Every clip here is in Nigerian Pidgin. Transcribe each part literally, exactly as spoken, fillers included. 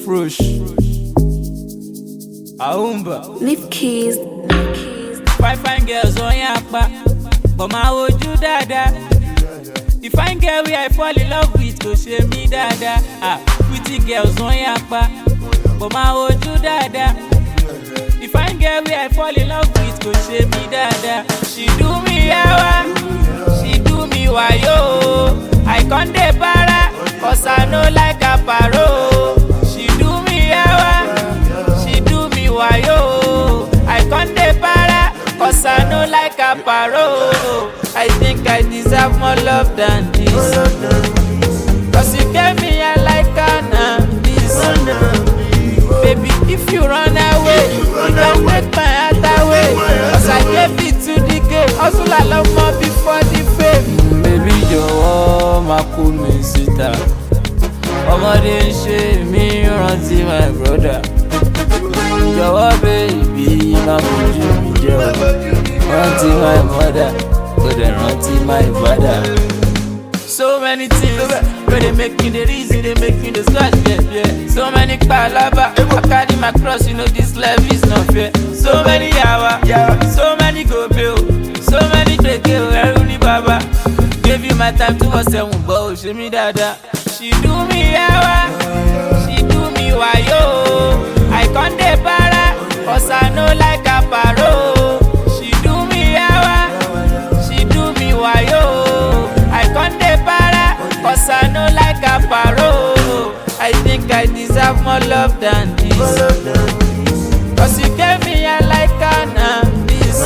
Frush Aumba Leave keys. Fine fine girls on yapa, but my oju dada. The fine girl we I fall in love with go shame me dada. Ah, pretty girls on yapa, but my oju dada. The fine girl we I fall in love with go shame me dada. She do me yawa, she do me wayo. I can't de para, cause I know like a paro. She do me yawa, she do me wayo. I can't de para, cause I know like a paro. I think I deserve more love than this, cause you gave me a like an this. Baby, if you run away, you don't take my heart away, cause I gave it to the game. Also I love more before the fame. Baby, jọ̀wọ́ má kú mi síta. Ọmọdé ń ṣe mí rántí my brother. Jọ̀wọ́ baby, má fojú mi jẹ́ o. Rántí my mother, kò dẹ̀ rántí my father. So many things where they make me the reason, they make me the scratch, yeah, yeah. So many palava, I carry my cross, you know this life is not fair. So many yawa, so many go bill, so many take it, baba. Gave you my time to was seven bow, she me dada. She do me yawa, she do me wayo. I can't de para, cause I know like a paro. She do me yawa, she do me wayo. I can't de para, cause I know like a paro. I think I deserve more love than this, cause you gave me a like an this.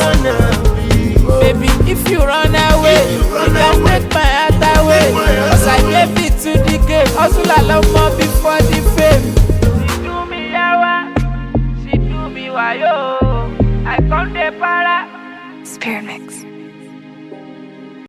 Baby, if you run away, you can take my heart away, cause I gave it to the game. Also I love more before the fame. She do me yawa, she do me wayo. I can't de para. Spirit Mix.